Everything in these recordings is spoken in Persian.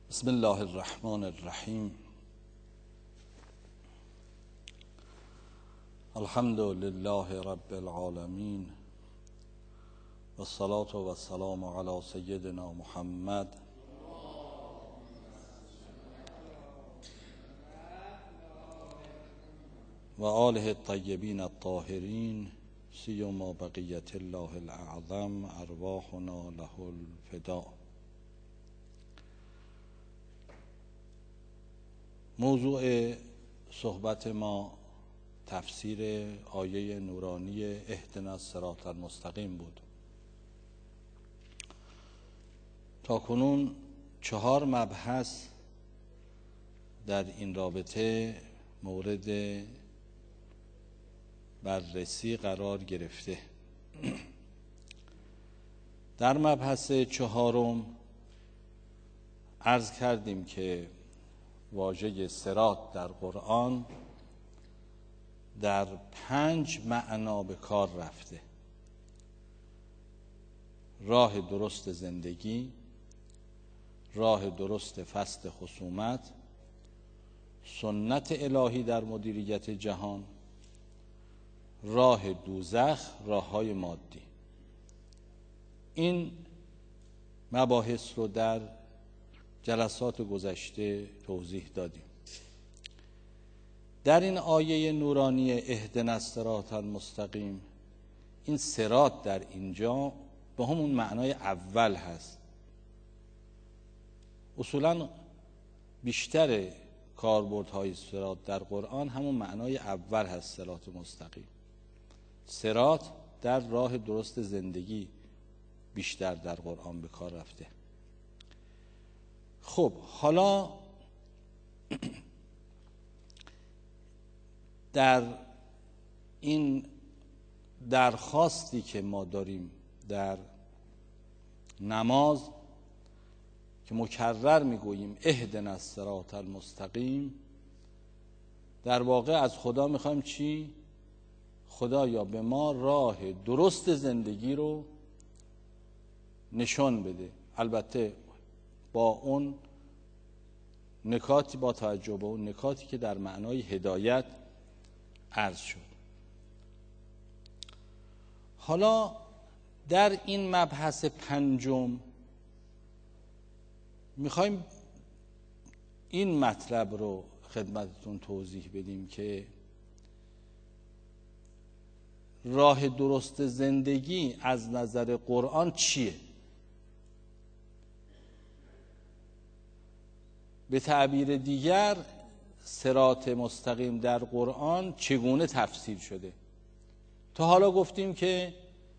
بسم الله الرحمن الرحیم. الحمد لله رب العالمین و الصلاة و السلام علی سیدنا محمد و آله الطیبین الطاهرین سیما بقیت الله الاعظم ارواحنا له الفداء. موضوع صحبت ما تفسیر آیه نورانی اهدنا الصراط المستقیم بود. تاکنون 4 مبحث در این رابطه مورد بررسی قرار گرفته. در مبحث 4 عرض کردیم که واژه صراط در قرآن در 5 معنا به کار رفته: راه درست زندگی، راه درست فصل خصومت، سنت الهی در مدیریت جهان، راه دوزخ، راه‌های مادی. این مباحث رو در جلسات گذشته توضیح دادیم. در این آیه نورانی اهدنا الصراط المستقیم، این صراط در اینجا به همون معنای اول هست. اصولا بیشتر کاربردهای صراط در قرآن همون معنای اول هست. صراط مستقیم، صراط در راه درست زندگی بیشتر در قرآن به کار رفته. خب حالا در این درخواستی که ما داریم در نماز که مکرر میگوییم اهدنا الصراط المستقیم، در واقع از خدا میخوایم چی؟ خدایا به ما راه درست زندگی رو نشون بده. البته با اون نکاتی، با توجه به اون نکاتی که در معنای هدایت عرض شد. حالا در این مبحث 5 میخوایم این مطلب رو خدمتتون توضیح بدیم که راه درست زندگی از نظر قرآن چیه؟ به تعبیر دیگر صراط مستقیم در قرآن چگونه تفسیر شده؟ تا حالا گفتیم که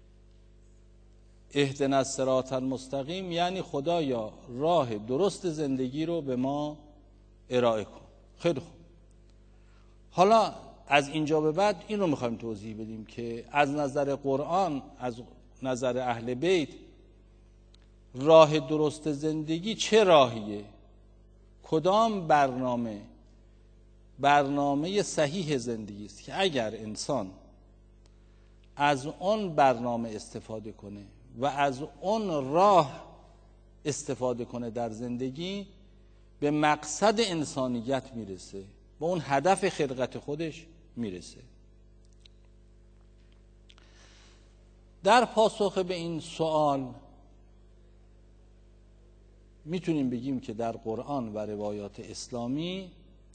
اهدنا الصراط المستقیم یعنی خدایا راه درست زندگی رو به ما ارائه کن. خیلی خوب. حالا از اینجا به بعد این رو میخوایم توضیح بدیم که از نظر قرآن، از نظر اهل بیت، راه درست زندگی چه راهیه؟ کدام برنامه صحیح زندگی است که اگر انسان از اون برنامه استفاده کنه و از اون راه استفاده کنه در زندگی، به مقصد انسانیت میرسه، به اون هدف خلقت خودش میرسه. در پاسخ به این سوال میتونیم بگیم که در قرآن و روایات اسلامی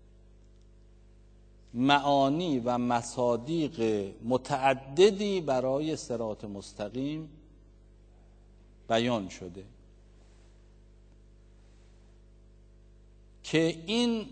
معانی و مصادیق متعددی برای صراط مستقیم بیان شده که این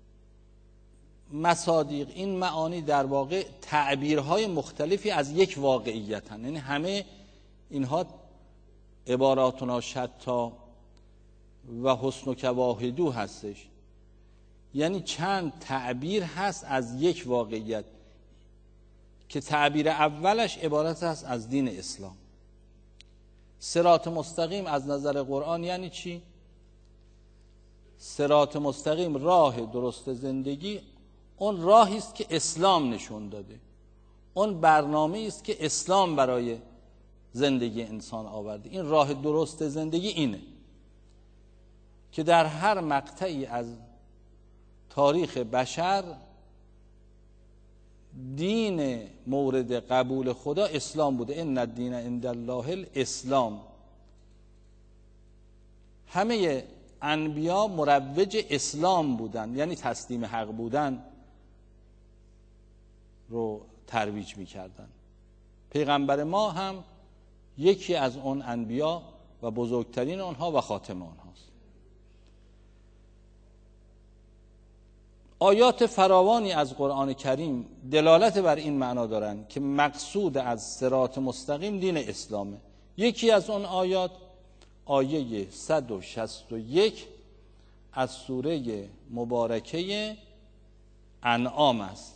مصادیق، این معانی در واقع تعبیرهای مختلفی از یک واقعیت هستند. یعنی همه اینها عباراتنا شتا و حسن که واحدو هستش. یعنی چند تعبیر هست از یک واقعیت که تعبیر اولش عبارت است از دین اسلام. صراط مستقیم از نظر قرآن یعنی چی؟ صراط مستقیم، راه درست زندگی، اون راهی است که اسلام نشون داده، اون برنامه‌ای است که اسلام برای زندگی انسان آورده. این راه درست زندگی اینه. که در هر مقطعی از تاریخ بشر دین مورد قبول خدا اسلام بوده. ان الدین عند الله الاسلام. همه انبیا مروج اسلام بودن، یعنی تسلیم حق بودن رو ترویج میکردن. پیغمبر ما هم یکی از اون انبیا و بزرگترین آنها و خاتم آنهاست. آیات فراوانی از قرآن کریم دلالت بر این معنا دارند که مقصود از صراط مستقیم دین اسلامه. یکی از اون آیات آیه 161 از سوره مبارکه انعام است.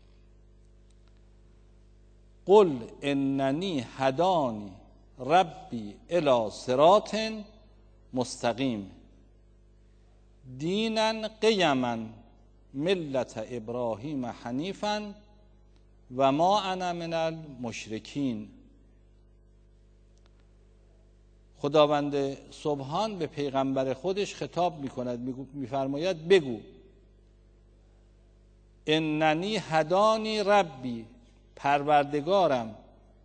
قل اننی هدانی ربی الی صراط مستقیم دینا قیما ملت ابراهیم حنیفا و ما انا من المشرکین. خداوند سبحان به پیغمبر خودش خطاب میکند، میفرماید بگو اننی هدانی ربی، پروردگارم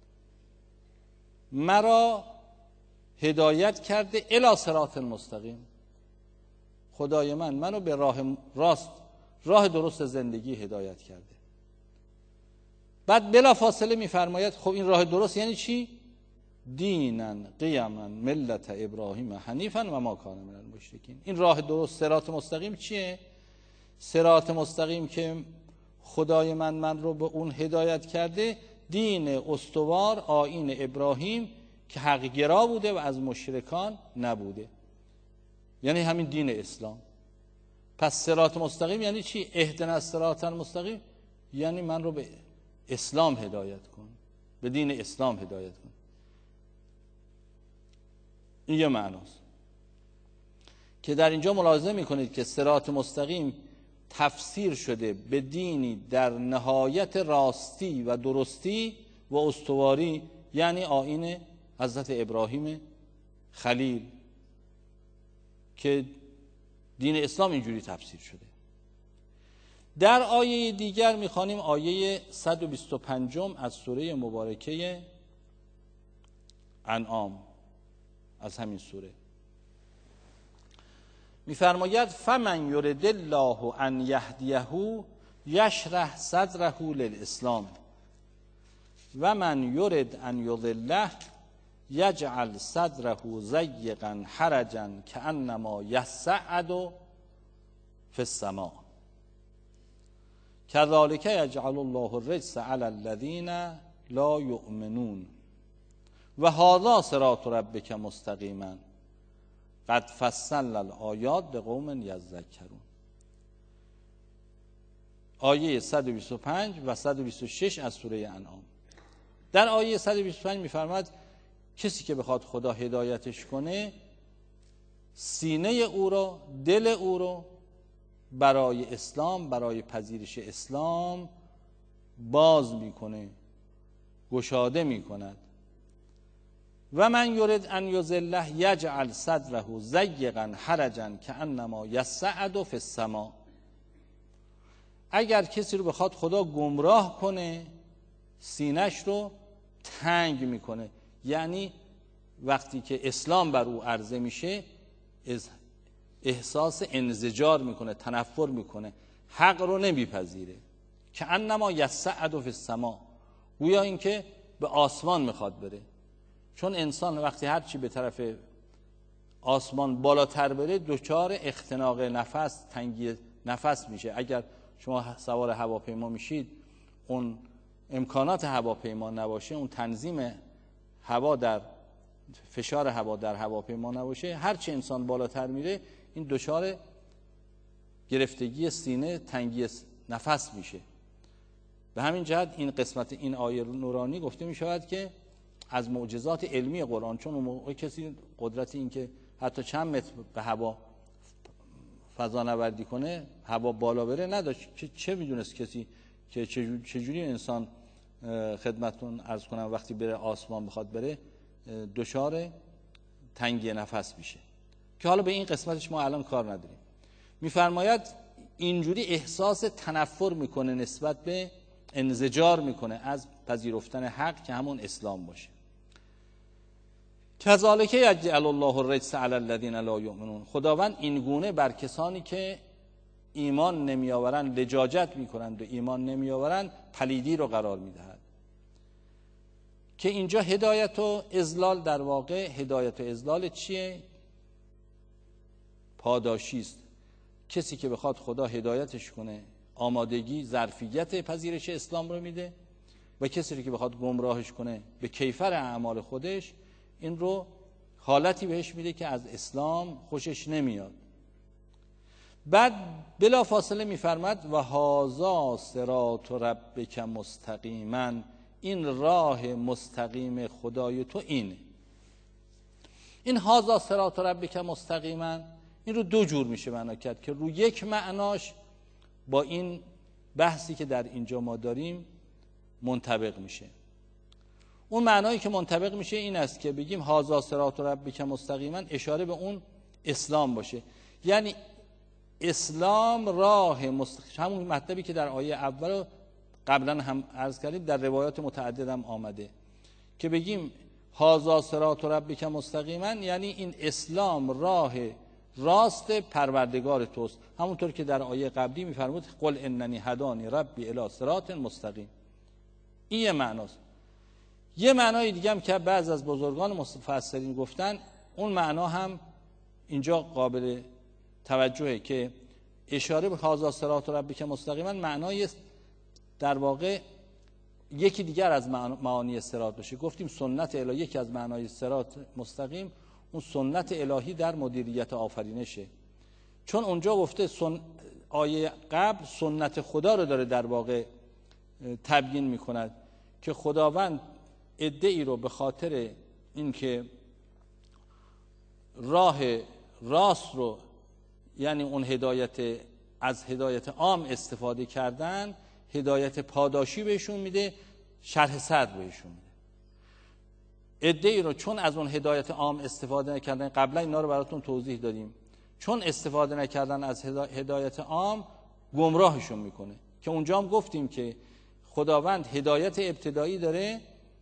مرا هدایت کرده الی صراط مستقیم. خدای منو به راه راست، راه درست زندگی هدایت کرده. بعد بلا فاصله میفرماید خب این راه درست یعنی چی؟ دینا قیما ملت ابراهیم حنیفا و ما کان من المشرکین. این راه درست صراط مستقیم چیه؟ صراط مستقیم که خدای من رو به اون هدایت کرده، دین استوار آیین ابراهیم که حق گرا بوده و از مشرکان نبوده، یعنی همین دین اسلام. پس صراط مستقیم یعنی چی؟ اهدنا الصراط المستقیم یعنی من رو به اسلام هدایت کن، به دین اسلام هدایت کن. این یه معناست که در اینجا ملاحظه میکنید که صراط مستقیم تفسیر شده به دینی در نهایت راستی و درستی و استواری، یعنی آیین حضرت ابراهیم خلیل که دین اسلام اینجوری تفسیر شده. در آیه دیگر میخوانیم آیه 125 از سوره مبارکه انعام از همین سوره میفرماید فمن یرد الله ان یهدیه یشرح صدره للاسلام و من یرد ان یضله یجعل صدره ضیقا حرجا کانما یصعد فی السماء کذلک یجعل الله الرجس علی الذین لا یؤمنون و هذا صراط ربک مستقیما قد فصلنا الآیات لقوم یذکرون. آیه 125 و 126 از سوره انعام. در آیه 125 میفرماید کسی که بخواد خدا هدایتش کنه سینه او رو، دل او رو برای اسلام، برای پذیرش اسلام باز میکنه، گشاده میکند. و من یرد ان یضله یجعل صدره ضیقا حرجا کانما یصعد فی السماء. اگر کسی رو بخواد خدا گمراه کنه سینه‌اش رو تنگ میکنه، یعنی وقتی که اسلام بر او عرضه میشه احساس انزجار میکنه، تنفر میکنه، حق رو نمیپذیره. کانما یصعد فی السماء، گویا اینکه به آسمان میخواد بره. چون انسان وقتی هر چی به طرف آسمان بالاتر بره دچار اختناق نفس، تنگی نفس میشه. اگر شما سوار هواپیما میشید اون امکانات هواپیما نباشه، اون تنظیم هوا در فشار هوا در هواپیما نباشه، هر چی انسان بالاتر میره این دچار گرفتگی سینه، تنگی نفس میشه. به همین جهت این قسمت این آیه نورانی گفته میشود که از معجزات علمی قرآن، چون اون موقع کسی قدرت این که حتی چند متر به هوا فضانوردی کنه، هوا بالا بره نداشت. چه میدونست کسی که چجوری انسان خدمتتون عرض کنم وقتی بره آسمان بخواد بره دچار تنگی نفس میشه. که حالا به این قسمتش ما الان کار نداریم. میفرماید اینجوری احساس تنفر میکنه، نسبت به انزجار میکنه از پذیرفتن حق که همون اسلام باشه. کذالک یجعل الله الرجس علی الذین لا یؤمنون، خداوند این گونه بر کسانی که ایمان نمیآورند لجاجت میکنند و ایمان نمیآورند پلیدی رو قرار میدهد. که اینجا هدایت و اضلال، در واقع هدایت و اضلال چیه؟ پاداشی است. کسی که بخواد خدا هدایتش کنه آمادگی، ظرفیت پذیرش اسلام رو میده، و کسی که بخواد گمراهش کنه به کیفر اعمال خودش این رو حالتی بهش میده که از اسلام خوشش نمیاد. بعد بلا فاصله میفرماد و هذا صراط ربک مستقیما، این راه مستقیم خدای تو اینه. این هذا صراط ربک مستقیما این رو دو جور میشه معنا کرد که رو یک معناش با این بحثی که در اینجا ما داریم منطبق میشه. اون معنایی که منطبق میشه این است که بگیم هذا صراط ربک مستقیما اشاره به اون اسلام باشه، یعنی اسلام راه همون مطلبی که در آیه اول قبلا هم عرض کردیم، در روایات متعدد هم آمده که بگیم هذا صراط ربک مستقیما، یعنی این اسلام راه راست پروردگار توست. همونطور که در آیه قبلی میفرمود قل اننی هدانی ربی الی صراط مستقیم. این یه معناست. یه معنای دیگه هم که بعض از بزرگان مفسرین گفتن، اون معنا هم اینجا قابل توجهه که اشاره به هذا صراط ربک مستقیما معنای در واقع یکی دیگر از معانی صراط باشه. گفتیم سنت الهی، یکی از معنای صراط مستقیم اون سنت الهی در مدیریت آفرینشه، چون اونجا گفته آیه قبل سنت خدا رو داره در واقع تبیین میکند که خداوند عده‌ای رو به خاطر اینکه راه راست رو، یعنی اون هدایت از هدایت عام استفاده کردن، هدایت پاداشی بهشون میده، شرح صدر بهشون میده. عده‌ای رو چون از اون هدایت عام استفاده نکردن، قبلا اینا رو براتون توضیح دادیم، چون استفاده نکردن از هدایت عام گمراهشون میکنه، که اونجا هم گفتیم که خداوند هدایت ابتدایی داره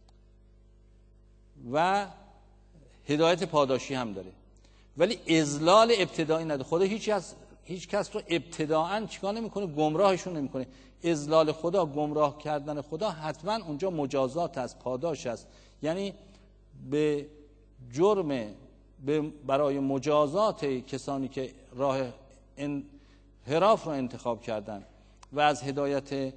و هدایت پاداشی هم داره، ولی اضلال ابتدایی نداره. خدا هیچ کس رو ابتداعاً چیکار نمیکنه؟ گمراهشون نمیکنه. اضلال خدا، گمراه کردن خدا حتما اونجا مجازات است، پاداش است، یعنی به جرم برای مجازات کسانی که راه انحراف رو انتخاب کردن و از هدایت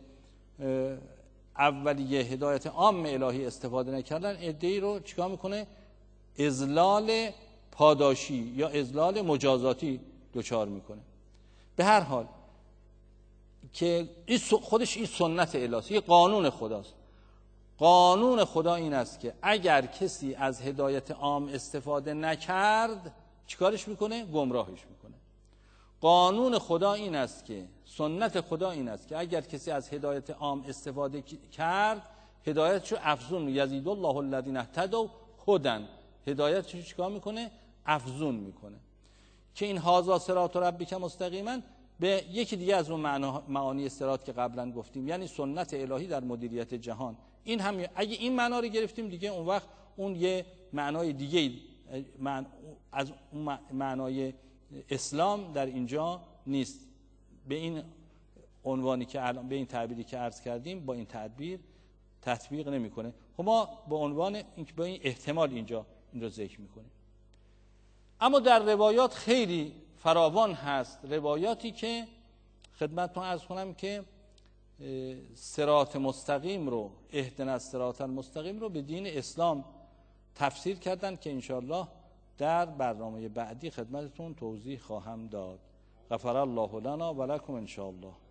اولیه، هدایت عام الهی استفاده نکردن، عده‌ای رو چیکار میکنه؟ اضلال پاداشی یا اضلال مجازاتی دچار میکنه. به هر حال که خودش این سنت الهی، یه قانون خداست. قانون خدا این است که اگر کسی از هدایت عام استفاده نکرد چیکارش میکنه؟ گمراهش میکنه. قانون خدا این است که سنت خدا این است که اگر کسی از هدایت عام استفاده کرد، هدایتشو افزون، یزید الله الذین اهتدوا هدی، هدایتشو چیکار میکنه؟ افزون میکنه. که این هذا صراط ربک مستقیما به یکی دیگه از اون معانی صراط که قبلا گفتیم، یعنی سنت الهی در مدیریت جهان. این هم اگه این معنا رو گرفتیم دیگه اون وقت اون یه معنای دیگه از اون معنای اسلام در اینجا نیست. به این عنوانی که الان، به این تعبیری که عرض کردیم، با این تعبیر تطبیق نمیکنه. خب ما به عنوان اینکه با این احتمال اینجا این رو ذکر میکنیم. اما در روایات خیلی فراوان هست، روایاتی که خدمتتون عرض کنم که صراط مستقیم رو، اهدنا الصراط المستقیم رو به دین اسلام تفسیر کردن که انشاءالله در برنامه بعدی خدمتتون توضیح خواهم داد. غفر الله لنا و لکم انشاءالله.